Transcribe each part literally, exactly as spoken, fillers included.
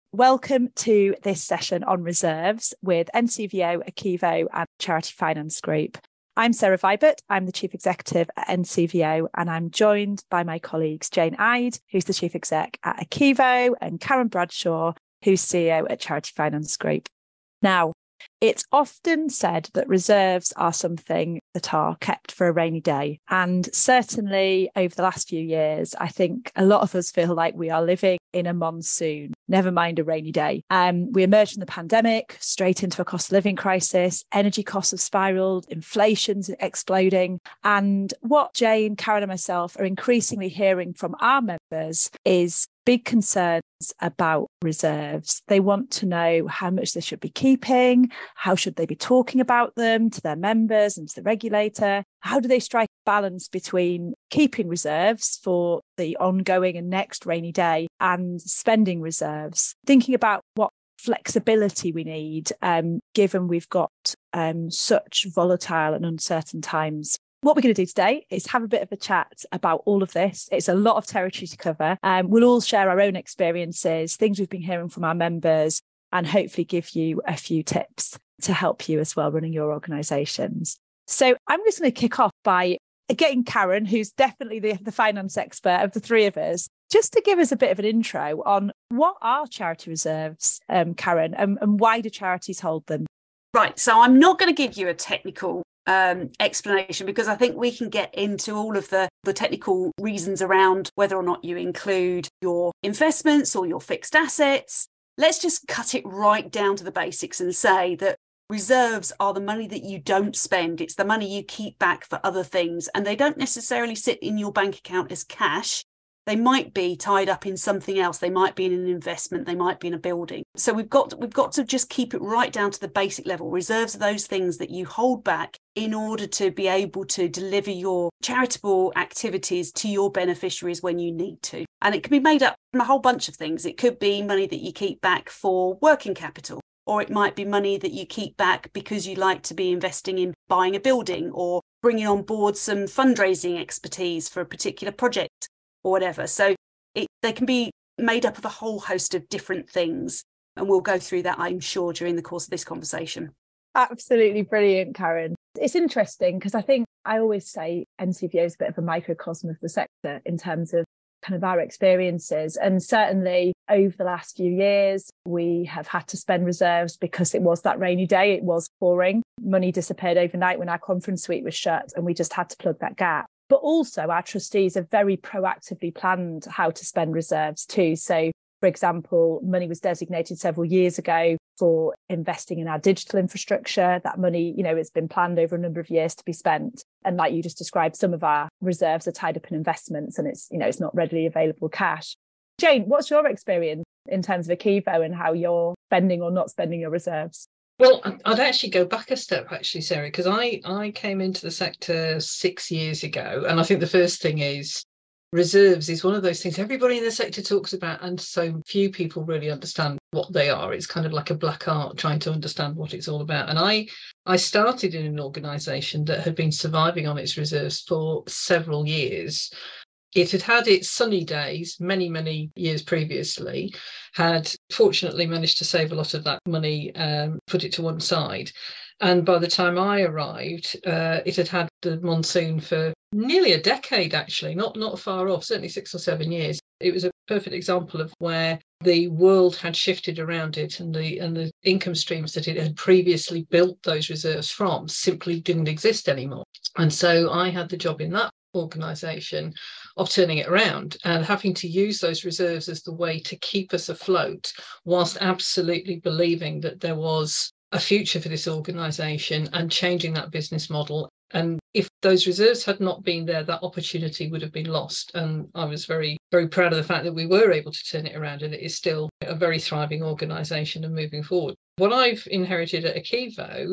Welcome to this session on reserves with N C V O, Akevo and Charity Finance Group. I'm Sarah Vibert, I'm the Chief Executive at N C V O, and I'm joined by my colleagues Jane Ide, who's the Chief Exec at Akevo, and Karen Bradshaw, who's C E O at Charity Finance Group. Now, it's often said that reserves are something that are kept for a rainy day. And certainly over the last few years, I think a lot of us feel like we are living in a monsoon, never mind a rainy day. Um, we emerged from the pandemic, straight into a cost of living crisis, energy costs have spiraled, inflation's exploding. And what Jane, Karen and myself are increasingly hearing from our members is big concerns about reserves. They want to know how much they should be keeping, how should they be talking about them to their members and to the regulator, how do they strike a balance between keeping reserves for the ongoing and next rainy day and spending reserves, thinking about what flexibility we need, um, given we've got um, such volatile and uncertain times. What we're going to do today is have a bit of a chat about all of this. It's a lot of territory to cover. Um, we'll all share our own experiences, things we've been hearing from our members, and hopefully give you a few tips to help you as well running your organisations. So I'm just going to kick off by getting Karen, who's definitely the, the finance expert of the three of us, just to give us a bit of an intro on what are charity reserves, um, Karen, and, and why do charities hold them? Right, so I'm not going to give you a technical um, explanation because I think we can get into all of the, the technical reasons around whether or not you include your investments or your fixed assets. Let's just cut it right down to the basics and say that reserves are the money that you don't spend. It's the money you keep back for other things, and they don't necessarily sit in your bank account as cash. They might be tied up in something else. They might be in an investment. They might be in a building. So we've got we've got to just keep it right down to the basic level. Reserves are those things that you hold back in order to be able to deliver your charitable activities to your beneficiaries when you need to. And it can be made up from a whole bunch of things. It could be money that you keep back for working capital, or it might be money that you keep back because you like to be investing in buying a building or bringing on board some fundraising expertise for a particular project, or whatever. So it, they can be made up of a whole host of different things. And we'll go through that, I'm sure, during the course of this conversation. Absolutely brilliant, Karen. It's interesting because I think I always say N C V O is a bit of a microcosm of the sector in terms of kind of our experiences. And certainly over the last few years, we have had to spend reserves because it was that rainy day. It was pouring. Money disappeared overnight when our conference suite was shut, and we just had to plug that gap. But also our trustees have very proactively planned how to spend reserves too. So, for example, money was designated several years ago for investing in our digital infrastructure. That money, you know, it's been planned over a number of years to be spent. And like you just described, some of our reserves are tied up in investments and it's, you know, it's not readily available cash. Jane, what's your experience in terms of Akevo and how you're spending or not spending your reserves? Well, I'd actually go back a step, actually, Sarah, because I, I came into the sector six years ago. And I think the first thing is reserves is one of those things everybody in the sector talks about, and so few people really understand what they are. It's kind of like a black art trying to understand what it's all about. And I, I started in an organisation that had been surviving on its reserves for several years. It had had its sunny days many, many years previously, had fortunately managed to save a lot of that money, um, put it to one side. And by the time I arrived, uh, it had had the monsoon for nearly a decade, actually, not, not far off, certainly six or seven years. It was a perfect example of where the world had shifted around it, and the and the income streams that it had previously built those reserves from simply didn't exist anymore. And so I had the job in that organisation of turning it around and having to use those reserves as the way to keep us afloat, whilst absolutely believing that there was a future for this organisation and changing that business model. And if those reserves had not been there, that opportunity would have been lost. And I was very, very proud of the fact that we were able to turn it around, and it is still a very thriving organisation and moving forward. What I've inherited at Akevo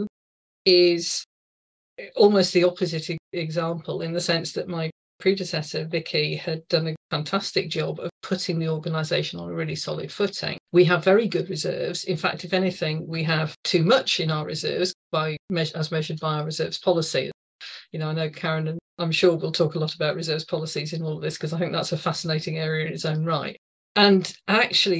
is almost the opposite example, in the sense that my predecessor, Vicky, had done a fantastic job of putting the organisation on a really solid footing. We have very good reserves. In fact, if anything, we have too much in our reserves by as measured by our reserves policy. You know, I know Karen, and I'm sure we'll talk a lot about reserves policies in all of this, because I think that's a fascinating area in its own right. And actually,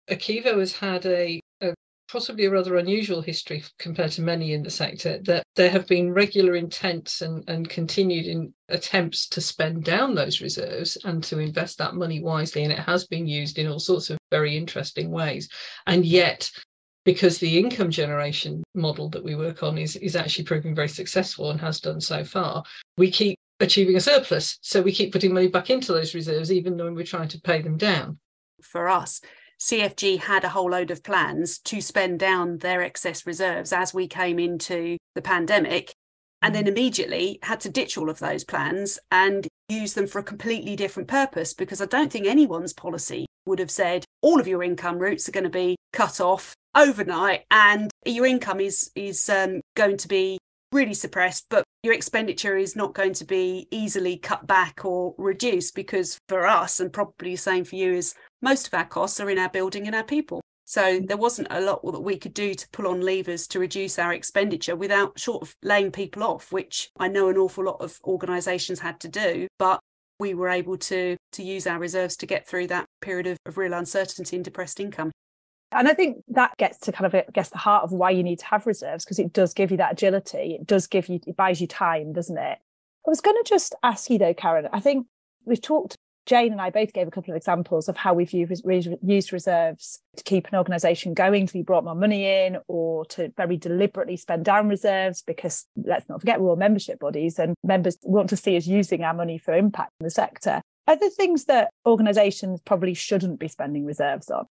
Akevo has had a, a possibly a rather unusual history compared to many in the sector, that there have been regular intents and, and continued in attempts to spend down those reserves and to invest that money wisely, and it has been used in all sorts of very interesting ways. And yet, because the income generation model that we work on is, is actually proving very successful and has done so far, we keep achieving a surplus. So we keep putting money back into those reserves, even though we're trying to pay them down. For us, C F G had a whole load of plans to spend down their excess reserves as we came into the pandemic, and then immediately had to ditch all of those plans and use them for a completely different purpose, because I don't think anyone's policy would have said all of your income routes are going to be cut off overnight and your income is is um, going to be really suppressed, but your expenditure is not going to be easily cut back or reduced, because for us, and probably the same for you, is most of our costs are in our building and our people. So there wasn't a lot that we could do to pull on levers to reduce our expenditure without short of laying people off, which I know an awful lot of organisations had to do, but we were able to to use our reserves to get through that period of, of real uncertainty and depressed income. And I think that gets to kind of, I guess, the heart of why you need to have reserves, because it does give you that agility. It does give you, it buys you time, doesn't it? I was going to just ask you though, Karen, I think we've talked, Jane and I both gave a couple of examples of how we've used reserves to keep an organisation going, to be brought more money in, or to very deliberately spend down reserves, because let's not forget we're all membership bodies and members want to see us using our money for impact in the sector. Are there things that organisations probably shouldn't be spending reserves on?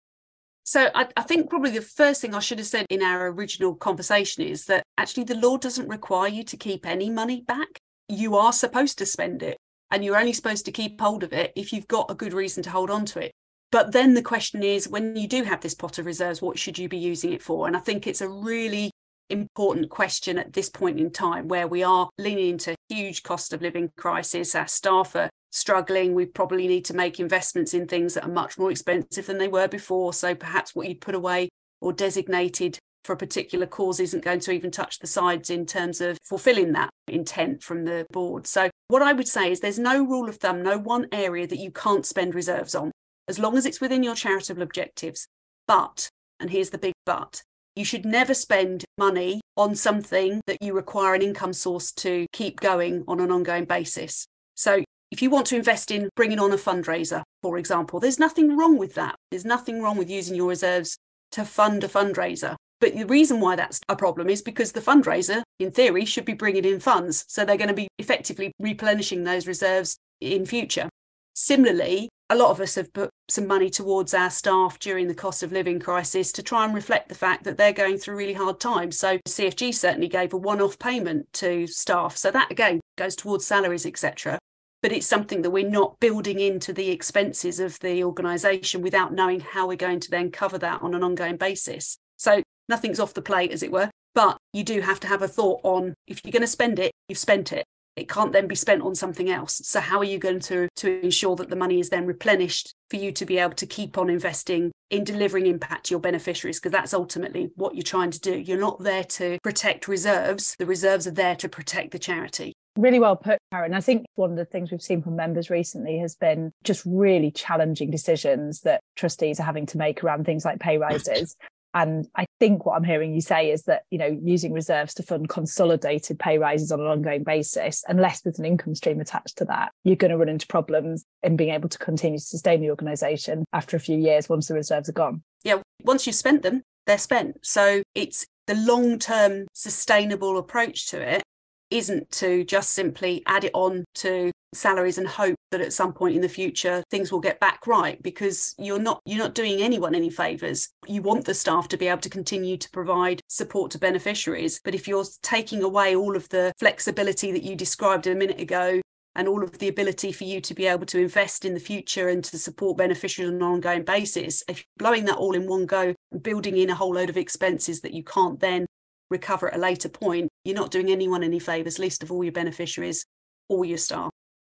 So I, I think probably the first thing I should have said in our original conversation is that actually the law doesn't require you to keep any money back. You are supposed to spend it, and you're only supposed to keep hold of it if you've got a good reason to hold on to it. But then the question is, when you do have this pot of reserves, what should you be using it for? And I think it's a really important question at this point in time, where we are leaning into a huge cost of living crisis. Our staff are struggling. We probably need to make investments in things that are much more expensive than they were before. So perhaps what you'd put away or designated for a particular cause isn't going to even touch the sides in terms of fulfilling that intent from the board. So what I would say is there's no rule of thumb, no one area that you can't spend reserves on, as long as it's within your charitable objectives. But, and here's the big but, you should never spend money on something that you require an income source to keep going on an ongoing basis. So if you want to invest in bringing on a fundraiser, for example, there's nothing wrong with that. There's nothing wrong with using your reserves to fund a fundraiser. But the reason why that's a problem is because the fundraiser, in theory, should be bringing in funds. So they're going to be effectively replenishing those reserves in future. Similarly, a lot of us have put some money towards our staff during the cost of living crisis to try and reflect the fact that they're going through really hard times. So C F G certainly gave a one-off payment to staff. So that, again, goes towards salaries, et cetera. But it's something that we're not building into the expenses of the organisation without knowing how we're going to then cover that on an ongoing basis. So nothing's off the plate, as it were, but you do have to have a thought on, if you're going to spend it, you've spent it. It can't then be spent on something else. So how are you going to, to ensure that the money is then replenished for you to be able to keep on investing in delivering impact to your beneficiaries? Because that's ultimately what you're trying to do. You're not there to protect reserves. The reserves are there to protect the charity. Really well put, Karen. I think one of the things we've seen from members recently has been just really challenging decisions that trustees are having to make around things like pay rises. And I think what I'm hearing you say is that, you know, using reserves to fund consolidated pay rises on an ongoing basis, unless there's an income stream attached to that, you're going to run into problems in being able to continue to sustain the organisation after a few years once the reserves are gone. Yeah, once you've spent them, they're spent. So it's the long-term sustainable approach to it isn't to just simply add it on to salaries and hope that at some point in the future things will get back right, because you're not you're not doing anyone any favours. You want the staff to be able to continue to provide support to beneficiaries, but if you're taking away all of the flexibility that you described a minute ago and all of the ability for you to be able to invest in the future and to support beneficiaries on an ongoing basis, if you're blowing that all in one go and building in a whole load of expenses that you can't then recover at a later point, you're not doing anyone any favours, least of all your beneficiaries or your staff.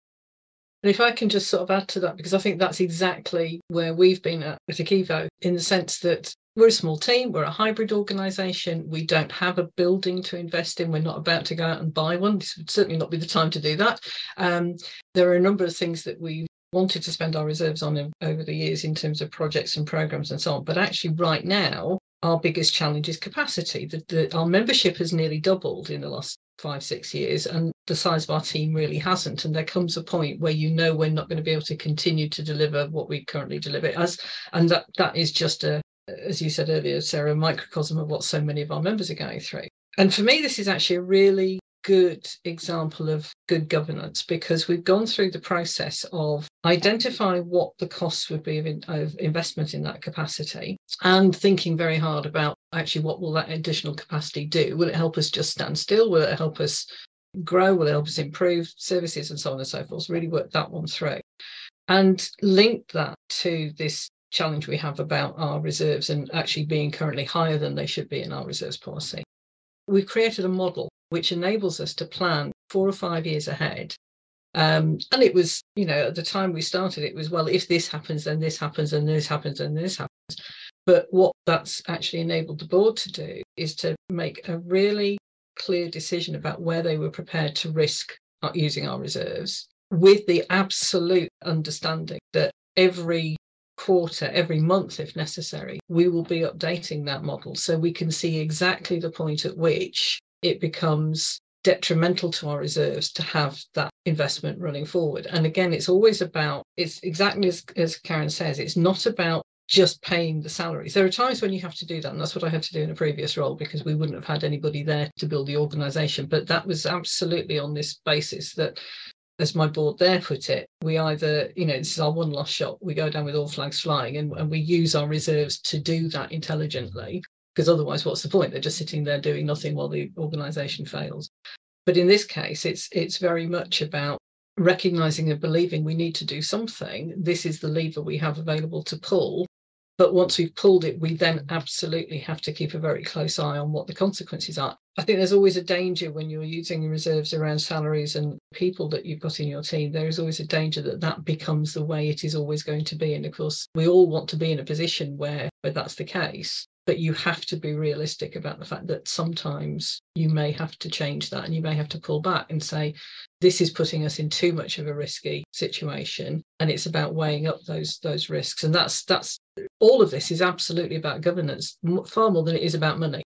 And if I can just sort of add to that, because I think that's exactly where we've been at at Akevo, in the sense that we're a small team, we're a hybrid organisation, we don't have a building to invest in, we're not about to go out and buy one. This would certainly not be the time to do that. Um, there are a number of things that we've wanted to spend our reserves on over the years in terms of projects and programs and so on. But actually right now, our biggest challenge is capacity. The, the, our membership has nearly doubled in the last five, six years, and the size of our team really hasn't. And there comes a point where you know we're not going to be able to continue to deliver what we currently deliver as, and that that is just a, as you said earlier, Sarah, a microcosm of what so many of our members are going through. And for me, this is actually a really good example of good governance, because we've gone through the process of identifying what the costs would be of, in, of investment in that capacity, and thinking very hard about actually what will that additional capacity do. Will it help us just stand still? Will it help us grow? Will it help us improve services and so on and so forth? So really work that one through and link that to this challenge we have about our reserves and actually being currently higher than they should be in our reserves policy. We've created a model which enables us to plan four or five years ahead. Um, and it was, you know, at the time we started, it was, well, if this happens, then this happens, and this happens, and this happens. But what that's actually enabled the board to do is to make a really clear decision about where they were prepared to risk using our reserves, with the absolute understanding that every quarter, every month, if necessary, we will be updating that model so we can see exactly the point at which it becomes detrimental to our reserves to have that investment running forward. And again, it's always about, it's exactly as, as Karen says, it's not about just paying the salaries. There are times when you have to do that, and that's what I had to do in a previous role, because we wouldn't have had anybody there to build the organisation. But that was absolutely on this basis that, as my board there put it, we either, you know, this is our one lost shot, we go down with all flags flying, and, and we use our reserves to do that intelligently, because otherwise what's the point? They're just sitting there doing nothing while the organisation fails. But in this case, it's it's very much about recognising and believing we need to do something. This is the lever we have available to pull. But once we've pulled it, we then absolutely have to keep a very close eye on what the consequences are. I think there's always a danger when you're using reserves around salaries and people that you've got in your team. There is always a danger that that becomes the way it is always going to be. And of course, we all want to be in a position where, where that's the case. But you have to be realistic about the fact that sometimes you may have to change that, and you may have to pull back and say, this is putting us in too much of a risky situation. And it's about weighing up those those risks. And that's that's all of this is absolutely about governance, far more than it is about money.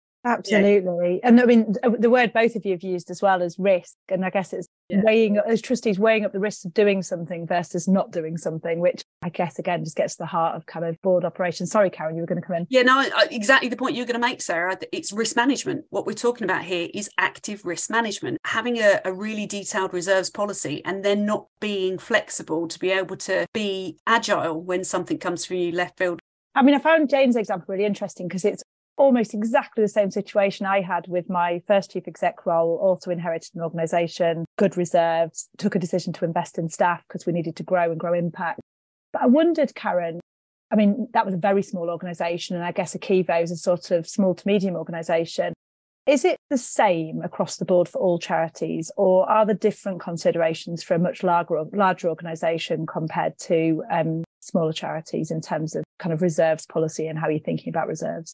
Absolutely. Yeah. And I mean, the word both of you have used as well as risk. And I guess it's yeah. weighing, as trustees, weighing up the risks of doing something versus not doing something, which I guess, again, just gets to the heart of kind of board operations. Sorry, Karen, you were going to come in. Yeah, no, exactly the point you're going to make, Sarah. It's risk management. What we're talking about here is active risk management. Having a, a really detailed reserves policy and then not being flexible to be able to be agile when something comes from you left field. I mean, I found Jane's example really interesting because it's almost exactly the same situation I had with my first chief exec role, also inherited an organisation, good reserves, took a decision to invest in staff because we needed to grow and grow impact. But I wondered, Karen, I mean, that was a very small organisation, and I guess Akivo is a sort of small to medium organisation. Is it the same across the board for all charities, or are there different considerations for a much larger, larger organisation compared to um, smaller charities in terms of kind of reserves policy and how you're thinking about reserves?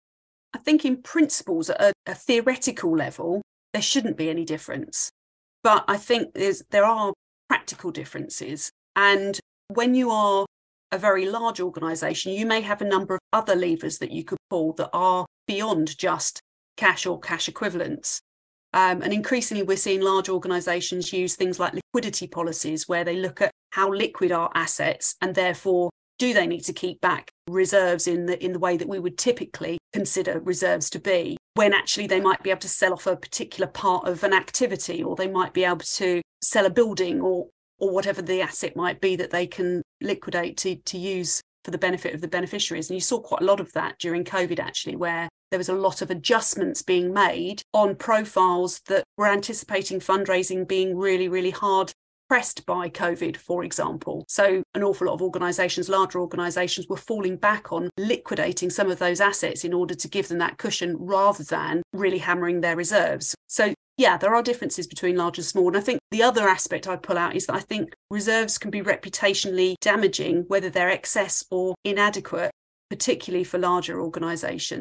I think in principles, at a, a theoretical level, there shouldn't be any difference. But I think there's, there are practical differences. And when you are a very large organisation, you may have a number of other levers that you could pull that are beyond just cash or cash equivalents. Um, and increasingly, we're seeing large organisations use things like liquidity policies, where they look at how liquid are assets, and therefore, do they need to keep back reserves in the in the way that we would typically consider reserves to be, when actually they might be able to sell off a particular part of an activity, or they might be able to sell a building, or or whatever the asset might be that they can liquidate to, to use for the benefit of the beneficiaries. And you saw quite a lot of that during COVID, actually, where there was a lot of adjustments being made on profiles that were anticipating fundraising being really, really hard pressed by COVID, for example. So an awful lot of organisations, larger organisations, were falling back on liquidating some of those assets in order to give them that cushion rather than really hammering their reserves. So yeah, there are differences between large and small. And I think the other aspect I'd pull out is that I think reserves can be reputationally damaging, whether they're excess or inadequate, particularly for larger organisations.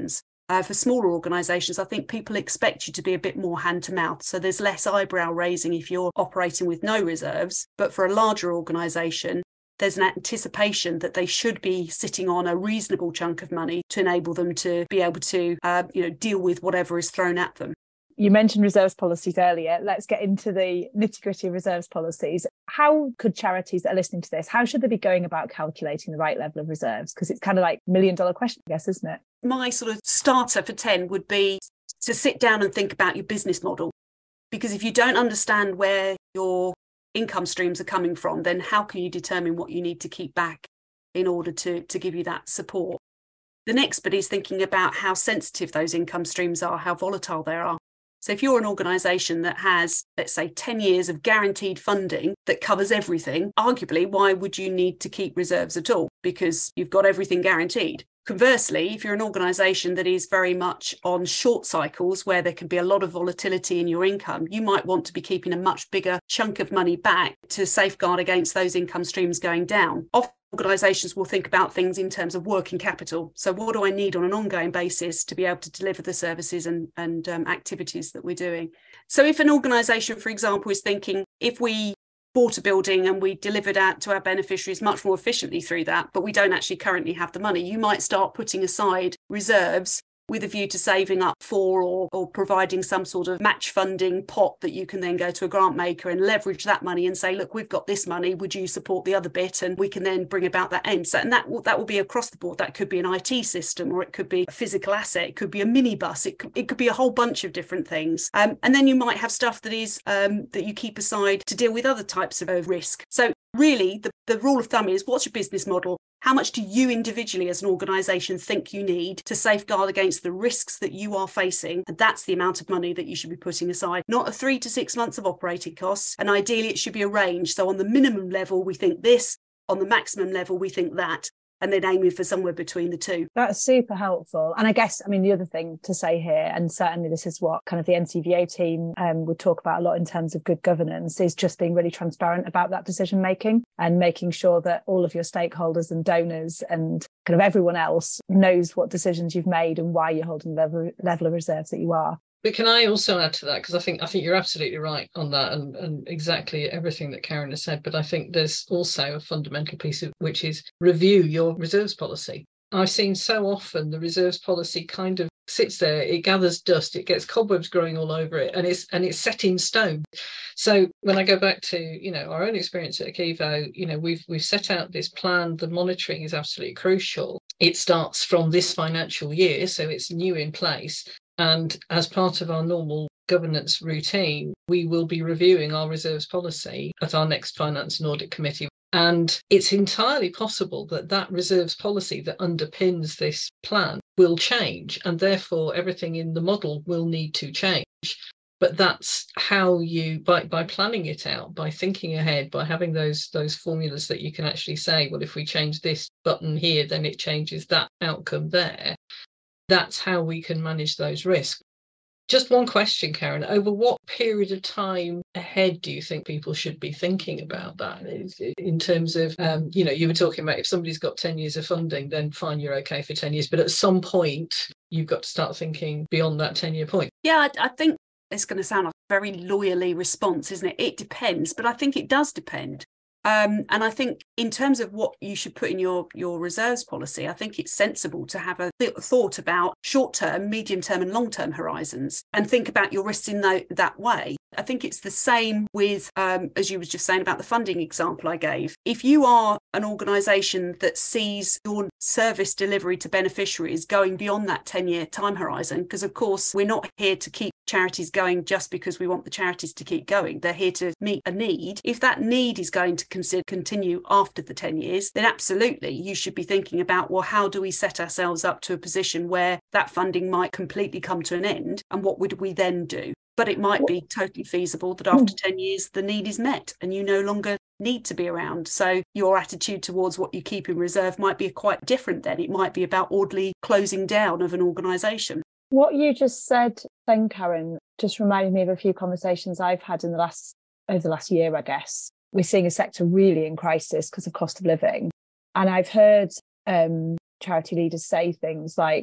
Uh, for smaller organisations, I think people expect you to be a bit more hand to mouth. So there's less eyebrow raising if you're operating with no reserves. But for a larger organisation, there's an anticipation that they should be sitting on a reasonable chunk of money to enable them to be able to uh, you know, deal with whatever is thrown at them. You mentioned reserves policies earlier. Let's get into the nitty-gritty of reserves policies. How could charities that are listening to this, how should they be going about calculating the right level of reserves? Because it's kind of like a million dollar question, I guess, isn't it? My sort of starter for ten would be to sit down and think about your business model. Because if you don't understand where your income streams are coming from, then how can you determine what you need to keep back in order to, to give you that support? The next bit is thinking about how sensitive those income streams are, how volatile they are. So if you're an organisation that has, let's say, ten years of guaranteed funding that covers everything, arguably, why would you need to keep reserves at all? Because you've got everything guaranteed. Conversely, if you're an organisation that is very much on short cycles where there can be a lot of volatility in your income, you might want to be keeping a much bigger chunk of money back to safeguard against those income streams going down. Often organisations will think about things in terms of working capital. So what do I need on an ongoing basis to be able to deliver the services and, and um, activities that we're doing? So if an organisation, for example, is thinking, if we bought a building and we delivered out to our beneficiaries much more efficiently through that, but we don't actually currently have the money, you might start putting aside reserves with a view to saving up for or, or providing some sort of match funding pot that you can then go to a grant maker and leverage that money and say, look, we've got this money, would you support the other bit? And we can then bring about that end. So, and that will, that will be across the board. That could be an I T system, or it could be a physical asset, it could be a minibus, it could, it could be a whole bunch of different things. Um, and then you might have stuff that is um, that you keep aside to deal with other types of risk. So really, the, the rule of thumb is, what's your business model? How much do you individually as an organisation think you need to safeguard against the risks that you are facing? And that's the amount of money that you should be putting aside, not a three to six months of operating costs. And ideally, it should be a range. So on the minimum level, we think this, on the maximum level, we think that. And then aiming for somewhere between the two. That's super helpful. And I guess, I mean, the other thing to say here, and certainly this is what kind of the N C V O team um, would talk about a lot in terms of good governance, is just being really transparent about that decision making and making sure that all of your stakeholders and donors and kind of everyone else knows what decisions you've made and why you're holding the level, level of reserves that you are. But can I also add to that? Because I think I think you're absolutely right on that, and, and exactly everything that Karen has said. But I think there's also a fundamental piece of which is review your reserves policy. I've seen so often the reserves policy kind of sits there, it gathers dust, it gets cobwebs growing all over it, and it's and it's set in stone. So when I go back to, you know, our own experience at Akevo, you know, we've we've set out this plan. The monitoring is absolutely crucial. It starts from this financial year, so it's new in place. And as part of our normal governance routine, we will be reviewing our reserves policy at our next Finance and Audit Committee. And it's entirely possible that that reserves policy that underpins this plan will change, and therefore everything in the model will need to change. But that's how you, by, by planning it out, by thinking ahead, by having those, those formulas that you can actually say, well, if we change this button here, then it changes that outcome there. That's how we can manage those risks. Just one question, Karen. Over what period of time ahead do you think people should be thinking about that? In terms of, um, you know, you were talking about if somebody's got ten years of funding, then fine, you're okay for ten years. But at some point, you've got to start thinking beyond that ten-year point. Yeah, I, I think it's going to sound like a very lawyerly response, isn't it? It depends, but I think it does depend. Um, and I think in terms of what you should put in your, your reserves policy, I think it's sensible to have a th- thought about short-term, medium-term and long-term horizons and think about your risks in that, that way. I think it's the same with, um, as you were just saying about the funding example I gave. If you are an organisation that sees your service delivery to beneficiaries going beyond that ten-year time horizon, because of course we're not here to keep charities going just because we want the charities to keep going. They're here to meet a need. If that need is going to consider continue after the ten years, then absolutely you should be thinking about, well, how do we set ourselves up to a position where that funding might completely come to an end, and what would we then do? But it might be totally feasible that after ten years, the need is met and you no longer need to be around. So your attitude towards what you keep in reserve might be quite different then. It might be about orderly closing down of an organisation. What you just said then, Karen, just reminded me of a few conversations I've had in the last over the last year, I guess. We're seeing a sector really in crisis because of cost of living. And I've heard um, charity leaders say things like,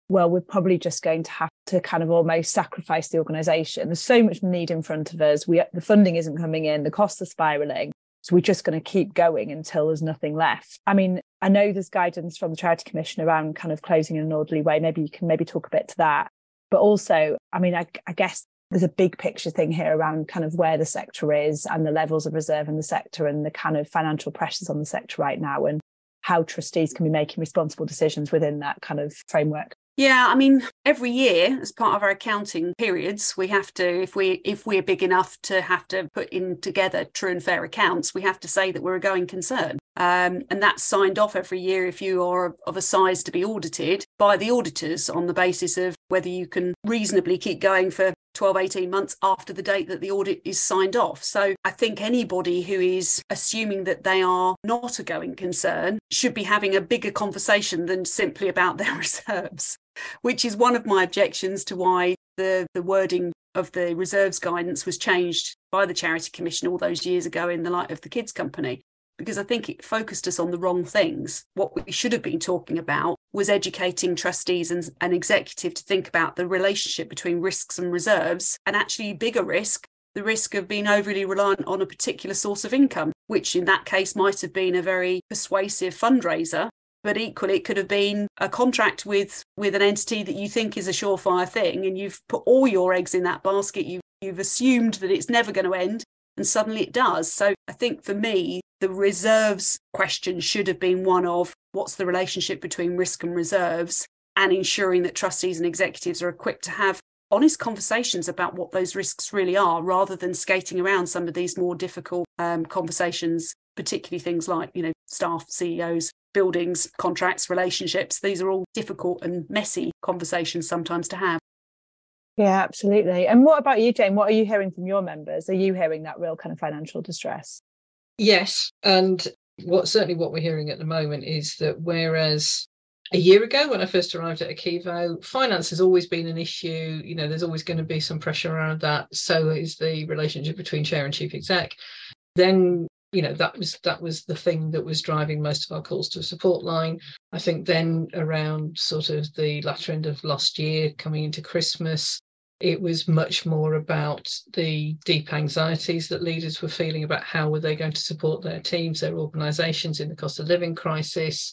well, we're probably just going to have to kind of almost sacrifice the organisation. There's so much need in front of us. We the funding isn't coming in, the costs are spiralling. So we're just going to keep going until there's nothing left. I mean, I know there's guidance from the Charity Commission around kind of closing in an orderly way. Maybe you can maybe talk a bit to that. But also, I mean, I, I guess there's a big picture thing here around kind of where the sector is and the levels of reserve in the sector and the kind of financial pressures on the sector right now and how trustees can be making responsible decisions within that kind of framework. Yeah, I mean, every year as part of our accounting periods, we have to, if we if we're big enough to have to put in together true and fair accounts, we have to say that we're a going concern. Um, and that's signed off every year if you are of a size to be audited by the auditors on the basis of whether you can reasonably keep going for twelve, eighteen months after the date that the audit is signed off. So I think anybody who is assuming that they are not a going concern should be having a bigger conversation than simply about their reserves, which is one of my objections to why the, the wording of the reserves guidance was changed by the Charity Commission all those years ago in the light of the Kids Company. Because I think it focused us on the wrong things. What we should have been talking about was educating trustees and, and executive to think about the relationship between risks and reserves, and actually bigger risk, the risk of being overly reliant on a particular source of income, which in that case might have been a very persuasive fundraiser, but equally it could have been a contract with, with an entity that you think is a surefire thing, and you've put all your eggs in that basket. You've, you've assumed that it's never going to end, and suddenly it does. So I think for me, the reserves question should have been one of what's the relationship between risk and reserves, and ensuring that trustees and executives are equipped to have honest conversations about what those risks really are, rather than skating around some of these more difficult um, conversations, particularly things like, you know, staff, C E Os, buildings, contracts, relationships. These are all difficult and messy conversations sometimes to have. Yeah, absolutely. And what about you, Jane? What are you hearing from your members? Are you hearing that real kind of financial distress? Yes, and what certainly what we're hearing at the moment is that whereas a year ago when I first arrived at Akevo, finance has always been an issue. You know, there's always going to be some pressure around that. So is the relationship between chair and chief exec. Then, you know, that was that was the thing that was driving most of our calls to a support line. I think then around sort of the latter end of last year, coming into Christmas, it was much more about the deep anxieties that leaders were feeling about how were they going to support their teams, their organisations in the cost of living crisis.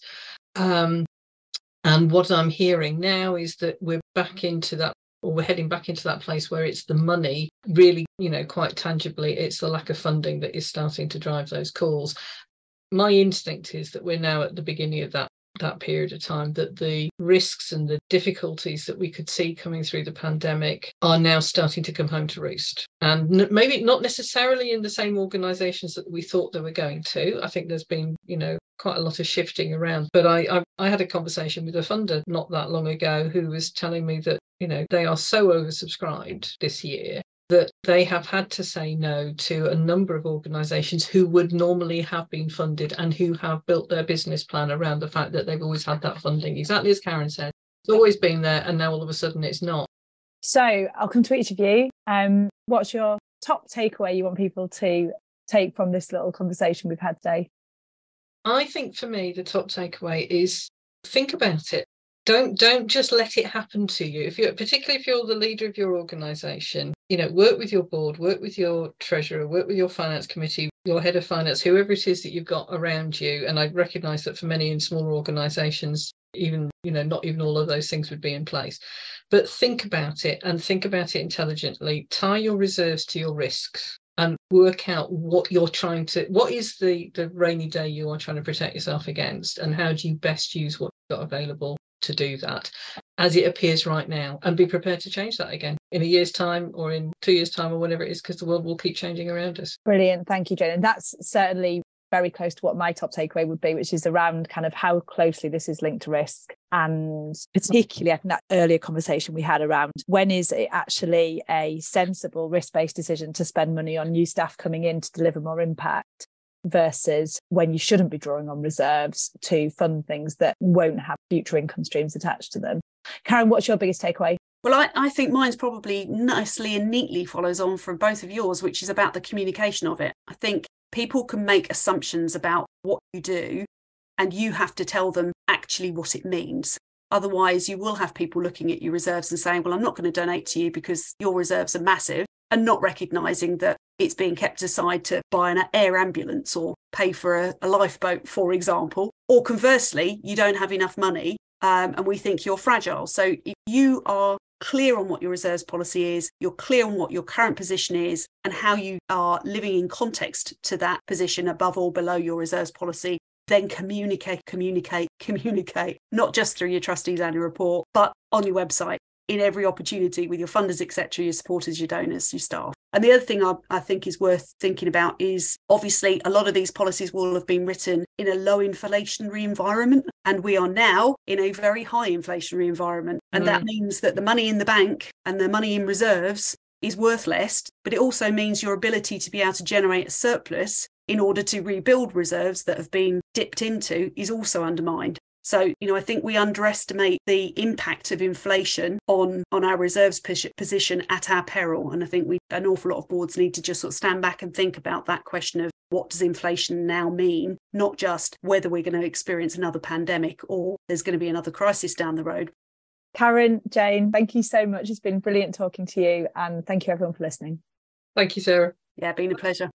Um, and what I'm hearing now is that we're back into that, or we're heading back into that place where it's the money, really, you know, quite tangibly, it's the lack of funding that is starting to drive those calls. My instinct is that we're now at the beginning of that that period of time, that the risks and the difficulties that we could see coming through the pandemic are now starting to come home to roost. And n- maybe not necessarily in the same organisations that we thought they were going to. I think there's been, you know, quite a lot of shifting around. But I, I, I had a conversation with a funder not that long ago who was telling me that, you know, they are so oversubscribed this year that they have had to say no to a number of organisations who would normally have been funded and who have built their business plan around the fact that they've always had that funding. Exactly as Karen said, it's always been there, and now all of a sudden it's not. So I'll come to each of you. Um, what's your top takeaway you want people to take from this little conversation we've had today? I think for me, the top takeaway is think about it. Don't don't just let it happen to you. If you're particularly if you're the leader of your organisation, you know, work with your board, work with your treasurer, work with your finance committee, your head of finance, whoever it is that you've got around you. And I recognise that for many in smaller organisations, even, you know, not even all of those things would be in place. But think about it and think about it intelligently. Tie your reserves to your risks and work out what you're trying to, what is the, the rainy day you are trying to protect yourself against, and how do you best use what you've got available to do that as it appears right now, and be prepared to change that again in a year's time or in two years' time or whatever it is, because the world will keep changing around us. Brilliant. Thank you, Jane. And that's certainly very close to what my top takeaway would be, which is around kind of how closely this is linked to risk. And particularly, I think that earlier conversation we had around when is it actually a sensible risk-based decision to spend money on new staff coming in to deliver more impact, versus when you shouldn't be drawing on reserves to fund things that won't have future income streams attached to them. Karen, what's your biggest takeaway? Well, I, I think mine's probably nicely and neatly follows on from both of yours, which is about the communication of it. I think people can make assumptions about what you do, and you have to tell them actually what it means. Otherwise, you will have people looking at your reserves and saying, well, I'm not going to donate to you because your reserves are massive, and not recognising that it's being kept aside to buy an air ambulance or pay for a, a lifeboat, for example. Or conversely, you don't have enough money um, and we think you're fragile. So if you are clear on what your reserves policy is, you're clear on what your current position is and how you are living in context to that position above or below your reserves policy, then communicate, communicate, communicate, not just through your trustees annual report, but on your website, in every opportunity with your funders, et cetera, your supporters, your donors, your staff. And the other thing I, I think is worth thinking about is obviously a lot of these policies will have been written in a low inflationary environment. And we are now in a very high inflationary environment. And mm. that means that the money in the bank and the money in reserves is worth less, but it also means your ability to be able to generate a surplus in order to rebuild reserves that have been dipped into is also undermined. So, you know, I think we underestimate the impact of inflation on, on our reserves position at our peril. And I think we an awful lot of boards need to just sort of stand back and think about that question of what does inflation now mean, not just whether we're going to experience another pandemic or there's going to be another crisis down the road. Karen, Jane, thank you so much. It's been brilliant talking to you, and thank you everyone for listening. Thank you, Sarah. Yeah, been a pleasure.